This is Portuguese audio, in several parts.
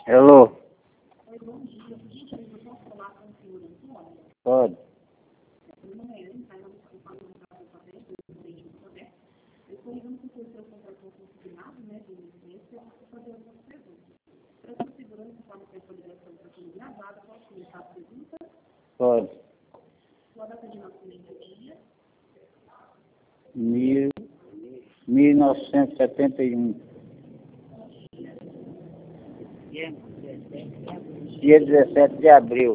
Hello. Oi, bom dia. Gente, eu posso falar com o senhor Antônio? Pode. Meu nome é Ana, eu falo no caso do papel, presidente do papel. Eu estou ligando porque o senhor contratou um consignado, né, de emergência, para fazer algumas perguntas. Para sua segurança, pode ser sua ligação para ser gravada, posso começar as perguntas? Pode. Sua data de nascimento é dia? 1971. Dia 17 de abril.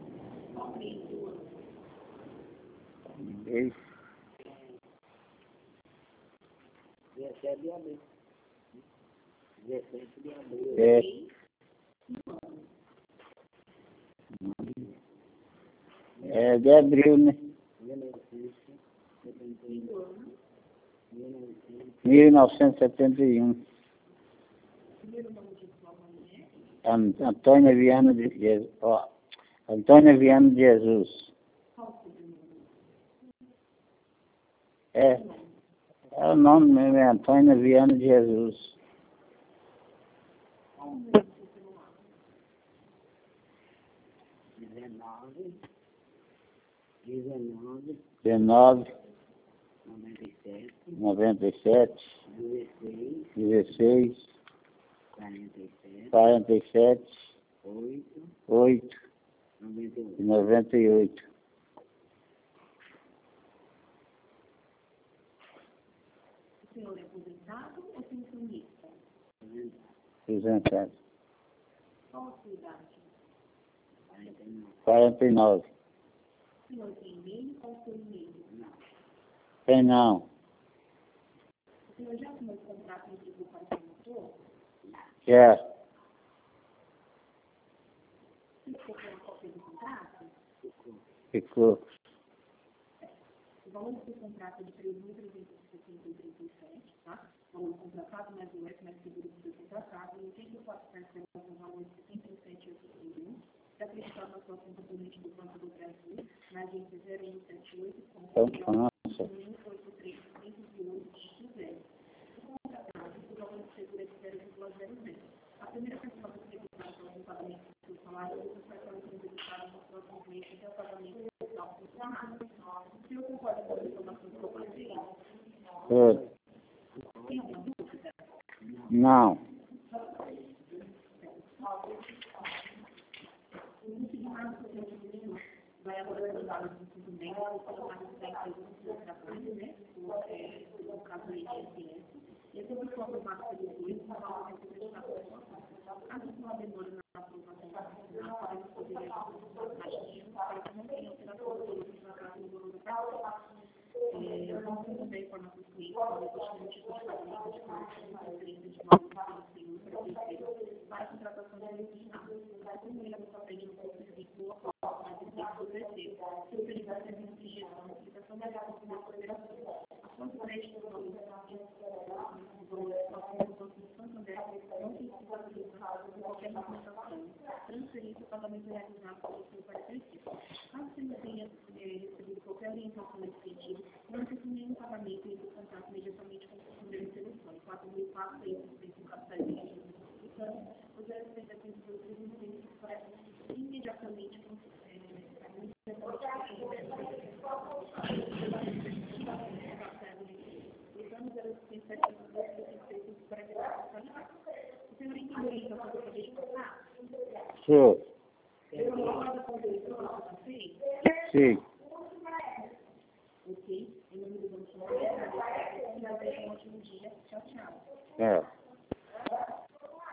Mês. 17 de abril. 17 de abril. É. É de abril, né? 1971. Primeiro nome de sua mulher? Antônia Viana de Jesus. Ó, Antônia Viana de Jesus. Qual o sobrenome? É o nome mesmo, é Antônia Viana de Jesus. Qual o número do seu celular? 19, 97, 16, 47, 47, 8 98. e 98. O senhor é aposentado ou pensionista? Aposentado. Qual a sua idade? 49. O senhor tem e-mail? Qual o seu e-mail? Tem não. O senhor já assinou o contrato de seguro para o motor? Já. Você ficou com a cópia do contrato? Ficou. O valor do seu contrato é de R$ 3.367, tá? O valor contratado mais o F mais seguro do seu contratado, e 84% com o valor de R$ 77,81, está acreditado na sua conta corrente do Banco do Brasil, na agência 0178, com Então, 183,508 x 0. O contratado, o valor de seguro é de 0,00. A primeira pessoa que acreditar no pagamento do seu salário, você vai estar acreditado nos próximos meses até o pagamento total do funcionário. O senhor concorda com as informações que eu passei? tudo. Tem alguma dúvida? Não. No final, o senhor vai agora usar os documentos, vou colocar nos dados do trabalho, né? No caso do INSS. E depois eu vou aprovar pelo juiz, o valor vai ser prestado na sua conta. Caso não demore na aprovação da funcional, para você poder para que não tenha alteração na casa do valor do pagamento. Eu vou também informar para os clientes que o tipo de pagamento de transferência de valor para terceiro para a contratação de original. Como ele está pedindo para o serviço do terceiro, se o período de serviço de gestão da aplicação da gestão da operação, a fonte crédito do valor do Santander não precisa de qualquer movimentação, transferência e pagamento realizado pelo seu parceiro. Caso você não tenha recebido qualquer orientação nesse sentido, não precisa nenhum pagamento e entre em contato imediatamente com o número de telefone 4.400 o 0,702 para imediatamente com o senhor entendeu isso que eu acabei de passar? Show. Eu concordo com o diretor que eu passei? Sim. Ok? Em nome do Banco Central, um ótimo dia. Tchau, tchau. É.